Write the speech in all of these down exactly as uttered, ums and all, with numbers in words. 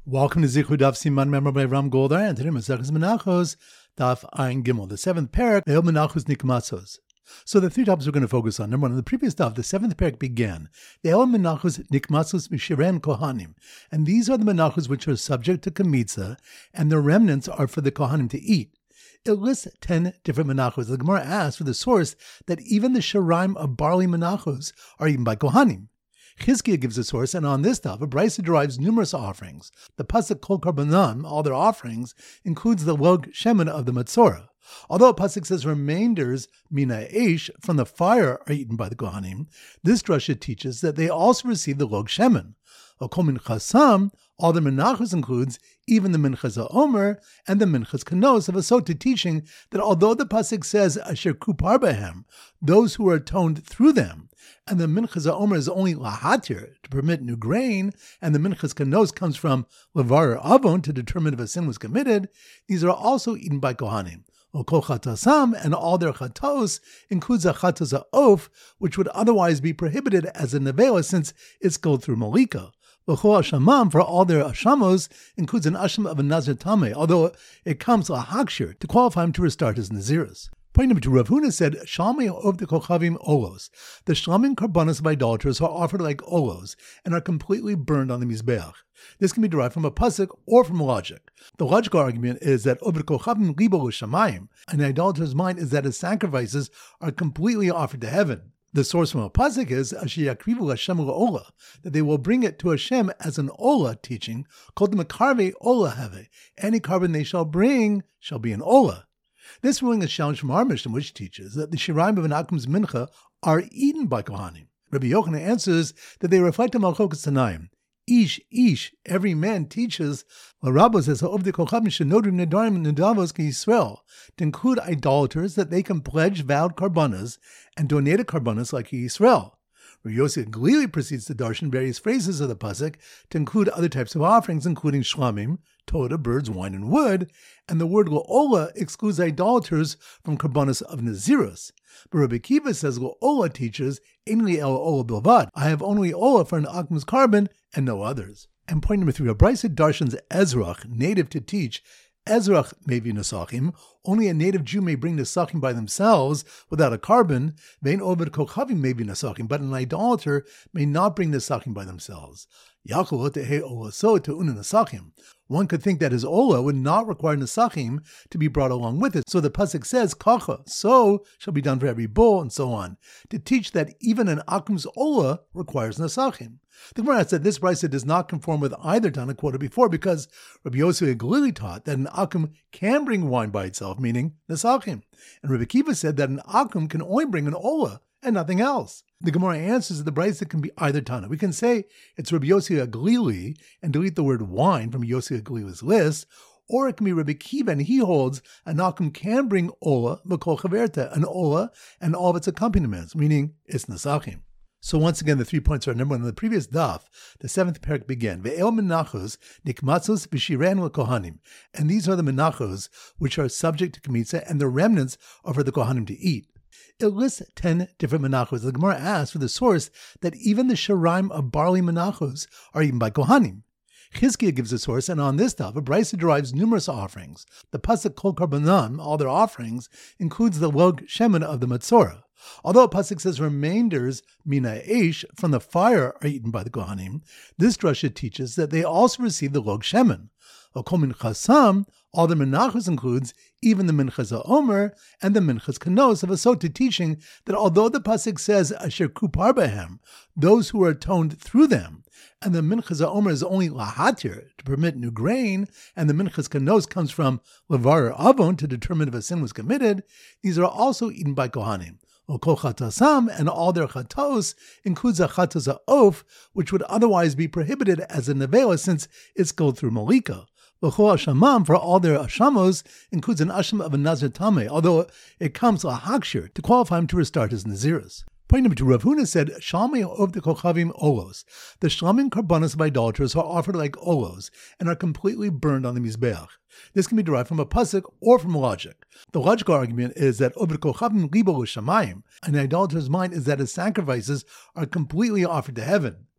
Welcome to Zichud Daf Siman Member by Ram Goldar, and today Masechus Menachos Daf Ayin Gimel, the seventh parak, Ve'el Menachos Nikmatzos. So the three topics we're going to focus on. Number one, in the previous daf, the seventh parak began, Ve'el Menachos Nikmatzos Mishiren Kohanim, and these are the menachos which are subject to Kemitza, and the remnants are for the Kohanim to eat. It lists ten different menachos. The Gemara asks for the source that even the sharaim of barley menachos are eaten by Kohanim. Chizkiah gives a source, and on this stuff, a brisa derives numerous offerings. The pasuk kol karbanan, all their offerings, includes the log shemen of the matzorah. Although a pasuk says remainders mina eish from the fire are eaten by the kohanim, this drasha teaches that they also receive the log shemen. Kol minchasam, all the menachos includes even the minchas ha'omer and the minchas kanos of a sota, teaching that although the pasuk says asher kupar behem, those who are atoned through them, and the minchas ha'omer is only lahatir, to permit new grain, and the minchas kanos comes from levar avon, to determine if a sin was committed, these are also eaten by kohanim. Kol chatasam, and all their chatos includes a chatos ha'of, which would otherwise be prohibited as a nevela since it's go through malika. V'chol ashamam, for all their ashamos, includes an asham of a nazir tameh, although it comes a hakshir to qualify him to restart his nazirus. Point number two, Rav Huna said, Shalmei of the kochavim olos. The shlamim karbanos of idolaters are offered like olos and are completely burned on the mizbeach. This can be derived from a pasuk or from logic. The logical argument is that over kochavim libo l'shamayim, an idolater's mind is that his sacrifices are completely offered to heaven. The source from a pasuk is Asher yakrivu Hashem la'ola, that they will bring it to Hashem as an ola teaching, called the makarve ola heve. Any carbon they shall bring shall be an ola. This ruling is challenged from our Mishnah, which teaches that the shiraim of an akum's mincha are eaten by kohanim. Rabbi Yochanan answers that they reflect on Malchokas Tanaim. Ish, ish, every man teaches, Rabba says, of the kochavim shenodu nedarim nedavos ki Yisrael, to include idolaters that they can pledge vowed karbanas and donate a karbanas like Yisrael. Rabbi Yossi Glili proceeds to darshan various phrases of the pasuk to include other types of offerings, including shlamim, toda, birds, wine, and wood, and the word lo'ola excludes idolaters from karbanas of nazirus. But Rabbi Kiva says lo'ola teaches, Einli el ola bilvad, I have only ola for an akm's carbon and no others. And point number three, Abraisa darshans ezrach, native to teach, ezrach mevi nesachim, only a native Jew may bring nesachim by themselves without a carbon, vein oved kochavim mevi nesachim, but an idolater may not bring nesachim by themselves. Yakol tehe ola so to una nesachim. One could think that his ola would not require nesachim to be brought along with it. So the pasuk says, kacha, so shall be done for every bull, and so on, to teach that even an akum's ola requires nesachim. The Gemara said this brisa does not conform with either Tana quoted before, because Rabbi Yossi Glili taught that an akum can bring wine by itself, meaning nesachim, and Rabbi Kiva said that an akum can only bring an ola and nothing else. The Gemara answers that the brisa can be either Tana. We can say it's Rabbi Yossi Glili and delete the word wine from Yossi Glili's list, or it can be Rabbi Kiva, and he holds an akum can bring ola, v'kol chaverta, an ola, and all of its accompaniments, meaning it's nesachim. So once again, the three points are, number one, in the previous daf, the seventh parak began, Ve'el menachos nikmatzos b'shiren l'kohanim, and these are the menachos which are subject to kemitza, and the remnants are for the kohanim to eat. It lists ten different menachos. The Gemara asks for the source that even the sharaim of barley menachos are eaten by kohanim. Chizkiah gives a source, and on this daf, a brisa derives numerous offerings. The pasuk kol karbanan, all their offerings, includes the log shemen of the matzorah. Although a pasuk says remainders mina eish from the fire are eaten by the kohanim, this drasha teaches that they also receive the log shemen. Kol minchasam, all the menachos includes even the minchas ha'omer and the minchas kanos of a sota, teaching that although the pasuk says asher kupar behem, those who are atoned through them, and the minchas ha'omer is only lahatir, to permit new grain, and the minchas kanos comes from levar avon, to determine if a sin was committed, these are also eaten by kohanim. Kol chatasam, and all their chatos includes a chatos ha'of, which would otherwise be prohibited as a nevela since it's go through malika. V'chol ashamam, for all their ashamos, includes an asham of a nazir tameh, although it comes a hakshir to qualify him to restart his nazirus. Point number two, Rav Huna said, Shalmei of the kochavim olos. The shlamim karbanos of idolaters are offered like olos and are completely burned on the mizbeach. This can be derived from a pasuk or from logic. The logical argument is that over kochavim libo l'shamayim, an idolater's mind is that his sacrifices are completely offered to heaven.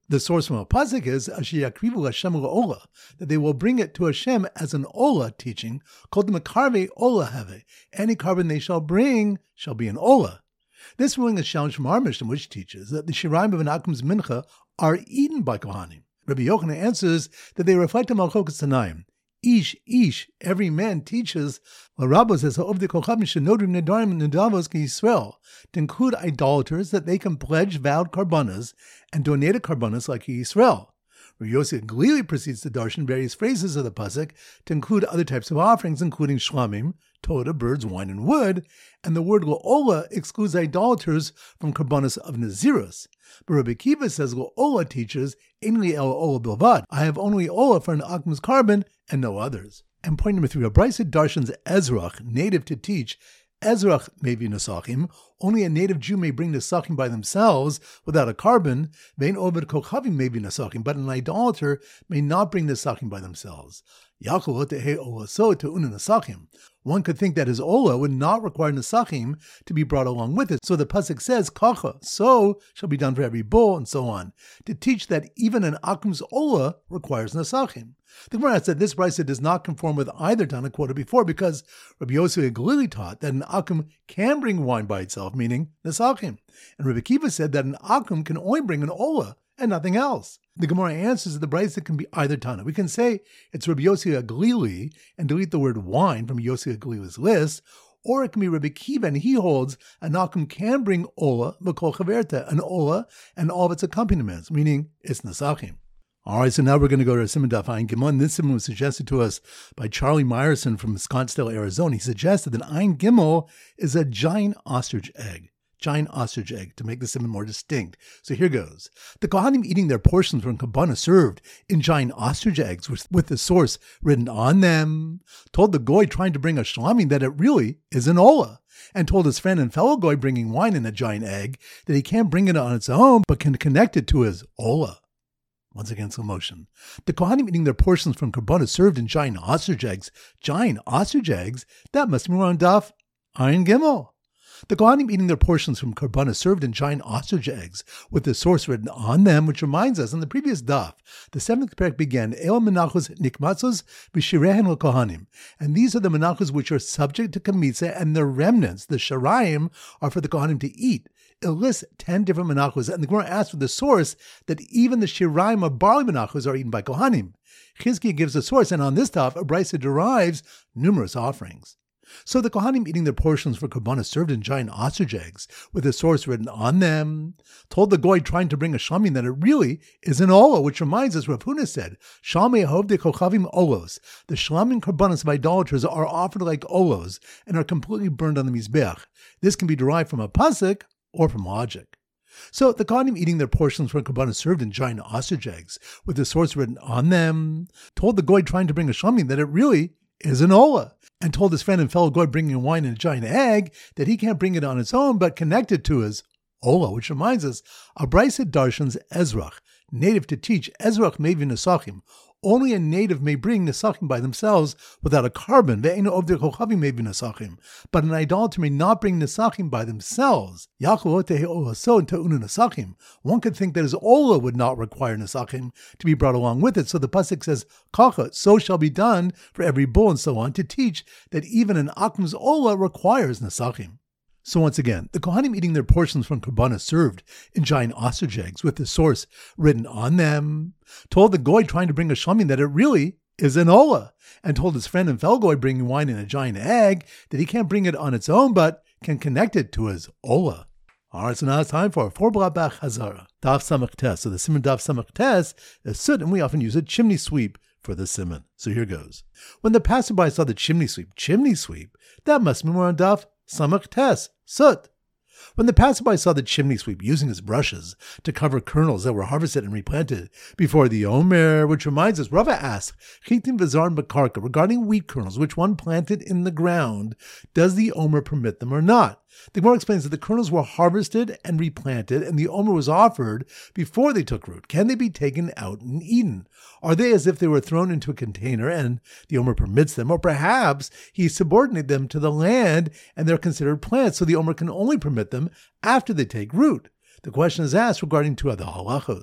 The source from a pasuk is Asher yakrivu Hashem la'ola, that they will bring it to Hashem as an ola teaching, called the Mekarve ola have. Any carbon they shall bring shall be an ola. This ruling is challenged from our Mishnah, which teaches that the shiraim of an Akum's mincha are eaten by Kohanim. Rabbi Yochanan answers that they reflect on Malchokas Tanaim. Ish, ish, every man teaches, Rabbi says, of the Kochavim shenodrim nedarim nedavos Yisrael, to include idolaters that they can pledge vowed karbanas and donate a karbanas like Yisrael. Rabbi Yossi Glili proceeds to darshan various phrases of the pasuk to include other types of offerings, including shlamim, toda, birds, wine, and wood, and the word lo'ola excludes idolaters from karbanas of nazirus. But Rabbi Kiva says lo'ola teaches, Einli el ola bilvad, I have only ola for an akm's carbon and no others. And point number three, Rabbi darshans ezrach, native to teach, Ezrach may be nesachim, only a native Jew may bring nesachim by themselves without a carbon. Vein oved kochavim may be nesachim, but an idolater may not bring nesachim by themselves. Yakol tehe olaso to una nesachim. One could think that his ola would not require nesachim to be brought along with it. So the pasuk says, kacha, so shall be done for every bull, and so on, to teach that even an akum's ola requires nesachim. The Gemara said this brisa does not conform with either Tana quoted before, because Rabbi Yossi Glili taught that an akum can bring wine by itself, meaning nesachim, and Rabbi Kiva said that an akum can only bring an ola and nothing else. The Gemara answers that the brisa can be either Tana. We can say it's Rabbi Yossi Glili and delete the word wine from Yossi Glili's list, or it can be Rabbi Kiva, and he holds an akum can bring ola v'kol chaverta, an ola and all of its accompaniments, meaning it's nesachim. All right, so now we're going to go to Siman Daf Ayin Gimel. This Siman was suggested to us by Charlie Meyerson from Scottsdale, Arizona. He suggested that Ayin Gimel is a giant ostrich egg. Giant ostrich egg, to make the Siman more distinct. So here goes. The Kohanim eating their portions from Kabbalah served in giant ostrich eggs with, with the source written on them, told the Goy trying to bring a shlami that it really is an ola, and told his friend and fellow Goy bringing wine in a giant egg that he can't bring it on its own, but can connect it to his ola. Once again, slow motion. The Kohanim eating their portions from Kabbalah served in giant ostrich eggs. Giant ostrich eggs? That must be more on Daf Ayin Gimel. The Kohanim eating their portions from Karbanas served in giant ostrich eggs, with the source written on them, which reminds us, on the previous daf, the seventh parak began, El menachos nikmatzos v'shirehen l'kohanim, and these are the menachos which are subject to kamitza, and the remnants, the sharaim, are for the Kohanim to eat. It lists ten different menachos, and the Gemara asks for the source that even the shiraim of barley menachos are eaten by Kohanim. Chizkiah gives a source, and on this daf, a brisa derives numerous offerings. So the Kohanim eating their portions for Karbanas served in giant ostrich eggs, with the source written on them, told the Goy trying to bring a shlamin that it really is an ola, which reminds us, Rav Huna said, Shalmei hov de kochavim olos. The shlamin Karbanas of idolaters are offered like olos and are completely burned on the Mizbech. This can be derived from a pasuk or from logic. So the Kohanim eating their portions from Karbanas served in giant ostrich eggs, with the source written on them, told the Goy trying to bring a shlamin that it really is an ola, and told his friend and fellow Goy bringing wine in a giant egg that he can't bring it on its own, but connect it to his ola, which reminds us, a brisa darshans ezrach, native to teach, ezrach mevi nesachim. Only a native may bring nesachim by themselves without a carbon, ve'eino ovdei kochavim mevi nesachim. But an idolater may not bring nesachim by themselves. Yachol tehe olaso te'una nesachim. One could think that his ola would not require nesachim to be brought along with it. So the pasuk says, kacha, so shall be done for every bull, and so on, to teach that even an akum's ola requires nesachim. So once again, the Kohanim eating their portions from Karbanas served in giant ostrich eggs, with the source written on them, told the Goy trying to bring a shlamin that it really is an ola, and told his friend and fellow Goy bringing wine in a giant egg that he can't bring it on its own, but can connect it to his ola. All right, so now it's time for a four blot back Hazara. Daf Samach Tes. So the Siman Daf Samach Tes is soot, and we often use a chimney sweep for the Siman. So here goes. When the passerby saw the chimney sweep, chimney sweep, that must be more on Daf Samach Tes, soot. When the passerby saw the chimney sweep using his brushes to cover kernels that were harvested and replanted before the Omer, which reminds us, Rava asks, Chitim v'zar b'karka, regarding wheat kernels, which one planted in the ground, does the Omer permit them or not? The Gemara explains that the kernels were harvested and replanted, and the Omer was offered before they took root. Can they be taken out and eaten? Are they as if they were thrown into a container and the Omer permits them? Or perhaps he subordinated them to the land and they're considered plants, so the Omer can only permit them after they take root. The question is asked regarding two other halachos.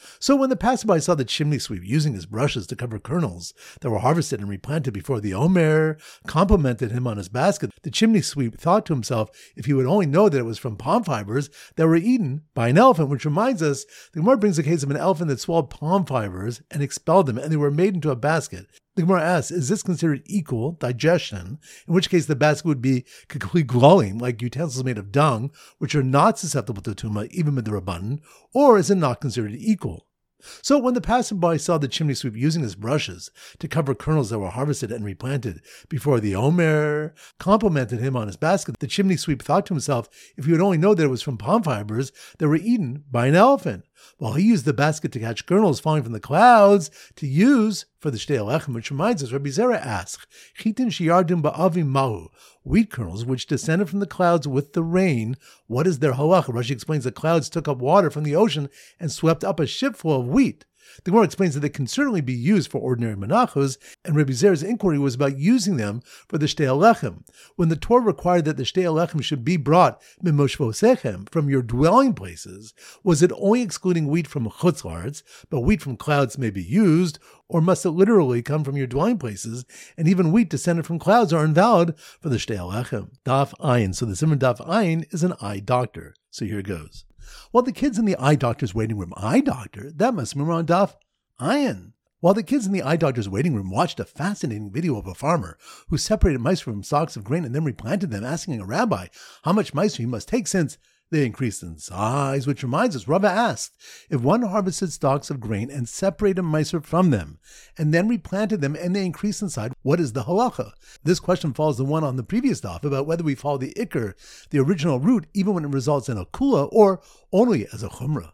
So when the passerby saw the chimney sweep using his brushes to cover kernels that were harvested and replanted before the Omer, complimented him on his basket, the chimney sweep thought to himself if he would only know that it was from palm fibers that were eaten by an elephant, which reminds us, the Gemara brings a case of an elephant that swallowed palm fibers and expelled them, and they were made into a basket. The Gemara asks, is this considered equal digestion? In which case the basket would be complete glowing, like utensils made of dung, which are not susceptible to tuma, even with the rabbanan, or is it not considered equal? So when the passerby saw the chimney sweep using his brushes to cover kernels that were harvested and replanted before the Omer, complimented him on his basket, the chimney sweep thought to himself, if he would only know that it was from palm fibers that were eaten by an elephant, while he used the basket to catch kernels falling from the clouds to use for the shtei alechem, which reminds us, Rabbi Zera asks, Chitin sheyardim ba'avim mahu, wheat kernels which descended from the clouds with the rain, what is their halacha? Rashi explains that clouds took up water from the ocean and swept up a ship full of wheat. The Gemara explains that they can certainly be used for ordinary menachos, and Rabbi Zera's inquiry was about using them for the shtei alechem. When the Torah required that the shtei alechem should be brought mimoshvosechem, from your dwelling places, was it only excluding wheat from chutz la'aretz, but wheat from clouds may be used, or must it literally come from your dwelling places, and even wheat descended from clouds are invalid for the shtei alechem? Daf ayin. So the simon daf ayin is an eye doctor. So here it goes. While the kids in the eye doctor's waiting room, eye doctor, that must be on daf ayin. While the kids in the eye doctor's waiting room watched a fascinating video of a farmer who separated mice from stalks of grain and then replanted them, asking a rabbi how much mice he must take since they increased in size, which reminds us, Rava asked, if one harvested stalks of grain and separated mice from them, and then replanted them and they increased in size, what is the halacha? This question follows the one on the previous daf about whether we follow the ikr, the original root, even when it results in a kula, or only as a chumrah.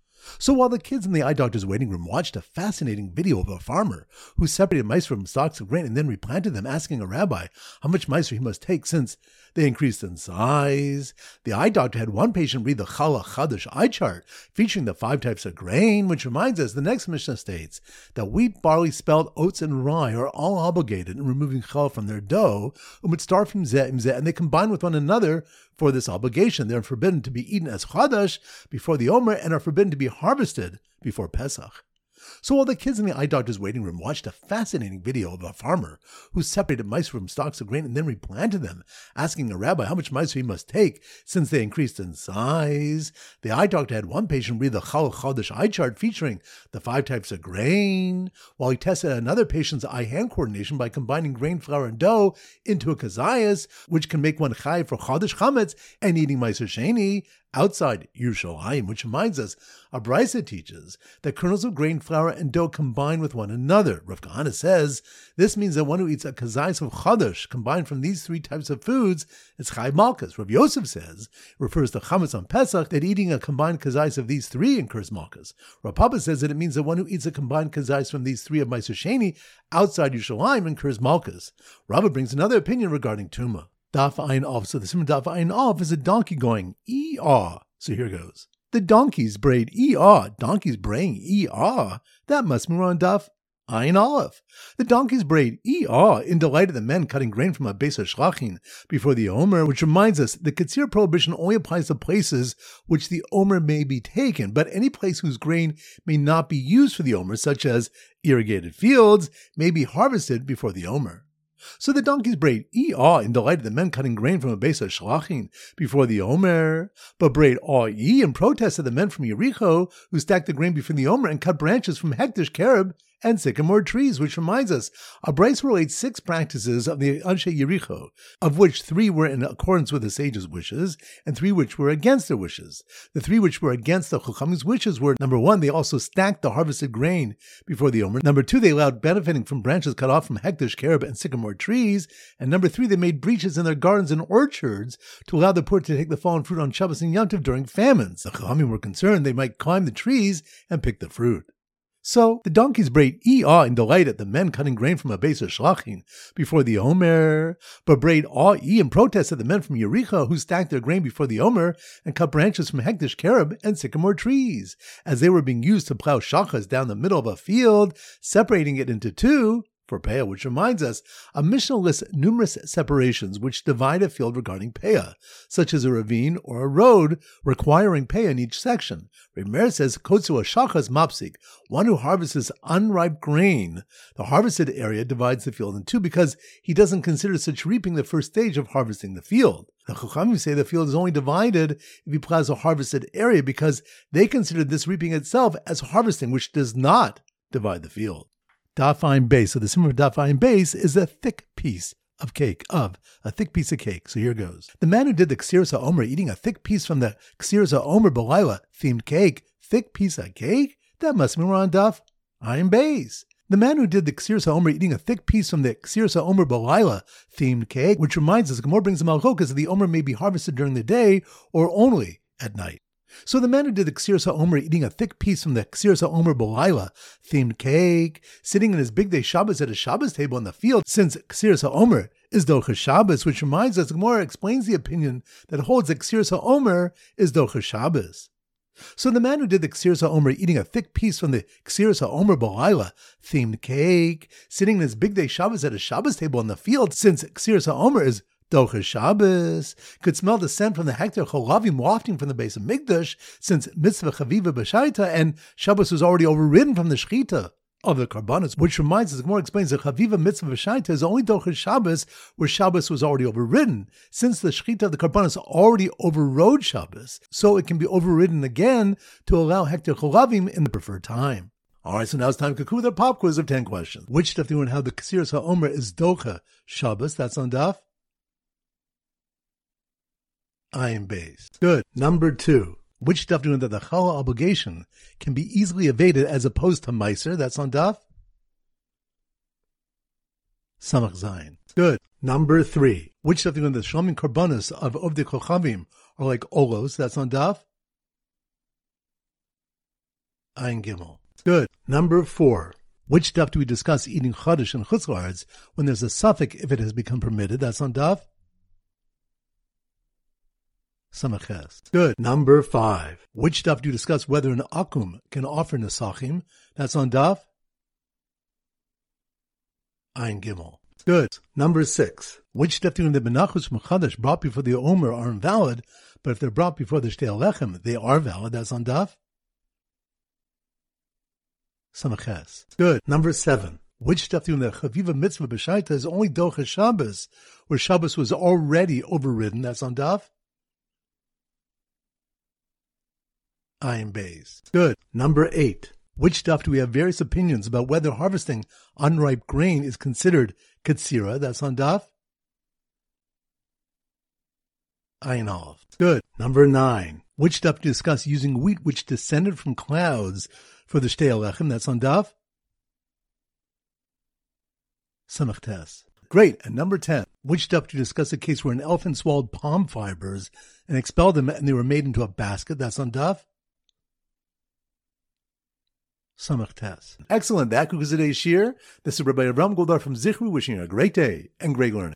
So while the kids in the eye doctor's waiting room watched a fascinating video of a farmer who separated mice from stalks of grain and then replanted them, asking a rabbi how much mice he must take since they increased in size, the eye doctor had one patient read the Chala Chadash eye chart featuring the five types of grain, which reminds us, the next Mishnah states that wheat, barley, spelt, oats, and rye are all obligated in removing chala from their dough, and they combine with one another for this obligation. They are forbidden to be eaten as chadash before the Omer and are forbidden to be harvested before Pesach. So while the kids in the eye doctor's waiting room watched a fascinating video of a farmer who separated mice from stalks of grain and then replanted them, asking a rabbi how much mice he must take since they increased in size, the eye doctor had one patient read the Chal Chodesh eye chart featuring the five types of grain, while he tested another patient's eye-hand coordination by combining grain, flour, and dough into a kazayas, which can make one chai for Chodesh Chametz and eating Meiser Sheni outside Yerushalayim, which reminds us, our Brisa teaches that kernels of grain, flour, and dough combine with one another. Rav Kahana says this means that one who eats a kazayis of Chodesh combined from these three types of foods is Chai Malkus. Rav Yosef says, refers to Chametz on Pesach, that eating a combined kazayis of these three incurs Malkus. Rav Papa says that it means that one who eats a combined kazayis from these three of Meiser Sheni outside Yerushalayim incurs Malkus. Rava brings another opinion regarding Tumah. Daf Ayin Av. So the simon Daf Ayin Av is a donkey going ee-ah. So here goes. The donkeys brayed ee-ah. Donkeys braying ee-ah. That must be on Daf Ayin Aleph. The donkeys brayed ee-ah in delight of the men cutting grain from a base of shlachin before the Omer, which reminds us the Katsir prohibition only applies to places which the Omer may be taken, but any place whose grain may not be used for the Omer, such as irrigated fields, may be harvested before the Omer. So the donkeys brayed ee-ah in delight of the men cutting grain from a base of shlachin before the Omer, but brayed aw-ee in protest of the men from Yericho who stacked the grain before the Omer and cut branches from hektish carob and sycamore trees, which reminds us, a Brisa relates six practices of the Anshe Yericho, of which three were in accordance with the sages' wishes, and three which were against their wishes. The three which were against the Chachamim's wishes were, number one, they also stacked the harvested grain before the Omer. Number two, they allowed benefiting from branches cut off from hektish carob and sycamore trees. And number three, they made breaches in their gardens and orchards to allow the poor to take the fallen fruit on Shabbos and Yom Tov during famines. The Chachamim were concerned they might climb the trees and pick the fruit. So the donkeys brayed ee-ah in delight at the men cutting grain from a base of shlachin before the Omer, but brayed aw-ee in protest at the men from Yericho who stacked their grain before the Omer and cut branches from hektish carob and sycamore trees, as they were being used to plow shachas down the middle of a field, separating it into two for Peah, which reminds us, a Mishnah lists numerous separations which divide a field regarding Peah, such as a ravine or a road requiring Peah in each section. Reb Meir says, Kotzu Ashachas Mapsik, one who harvests unripe grain. The harvested area divides the field in two because he doesn't consider such reaping the first stage of harvesting the field. The Chachamim say the field is only divided if he plows a harvested area because they consider this reaping itself as harvesting, which does not divide the field. Daf Ayin Beis. So the symbol of Daf Ayin Beis is a thick piece of cake, of a thick piece of cake. So here goes. The man who did the Ksiras HaOmer, eating a thick piece from the Ksiras HaOmer B'Laila themed cake, thick piece of cake? That must mean we're on Daf Ayin Beis. The man who did the Ksiras HaOmer, eating a thick piece from the Ksiras HaOmer B'Laila themed cake, which reminds us, the Gemara brings a malchokas that the Omer may be harvested during the day or only at night. So the man who did the Ksiras HaOmer, eating a thick piece from the Ksiras HaOmer B'Laila themed cake, sitting in his big day Shabbos at a Shabbos table in the field, since Ksiras HaOmer is Dochas Shabbos, which reminds us, the Gemara explains the opinion that holds that Ksiras HaOmer is Dochas Shabbos. So the man who did the Ksiras HaOmer, eating a thick piece from the Ksiras HaOmer B'Laila themed cake, sitting in his big day Shabbos at a Shabbos table in the field, since Ksiras HaOmer is Dochas Shabbos, could smell the scent from the hector cholavim wafting from the base of Mikdash, since Mitzvah Chaviva B'Shaita, and Shabbos was already overridden from the Shechita of the Karbanos, which reminds us, the Gemara explains that Chaviva Mitzvah B'Shaita is only Dochas Shabbos, where Shabbos was already overridden, since the Shechita of the Karbanos already overrode Shabbos, so it can be overridden again to allow hector cholavim in the preferred time. All right, so now it's time to conclude the pop quiz of ten questions. Which stuff do you want to have the Ksiras HaOmer is Dochas Shabbos? That's on Daf Ayin Beis. Good. Number two. Which stuff doing that the challah obligation can be easily evaded as opposed to meiser? That's on Daf Samach Zayin. Good. Number three. Which stuff doing that the shlomim karbanos of Ovdei Kochavim are like olos? That's on Daf Ayin Gimel. Good. Number four. Which stuff do we discuss eating chadash and chutz la'aretz when there's a suffix if it has become permitted? That's on Daf Samaches. Good. Number five. Which stuff do you discuss whether an akum can offer nesachim? That's on Daf Ayin Gimel. Good. Number six. Which stuff do you know that menachos mechadash brought before the Omer are invalid, but if they're brought before the Shtei Alechem, they are valid? That's on Daf Samaches. Good. Number seven. Which stuff do you know that Chaviva Mitzvah B'Shaita is only Dochas Shabbos, where Shabbos was already overridden? That's on Daf Ayin Beis. Good. Number eight. Which stuff do we have various opinions about whether harvesting unripe grain is considered katsira? That's on Daf Ayin Aleph. Good. Number nine. Which stuff do you discuss using wheat which descended from clouds for the Shtei Alechem? That's on Daf Samach Tes. Great. And number ten. Which stuff do you discuss a case where an elephant swallowed palm fibers and expelled them and they were made into a basket? That's on Daf Samach Tes. Excellent. That concludes today's shir. This is Rabbi Avram Goldar from Zichru wishing you a great day and great learning.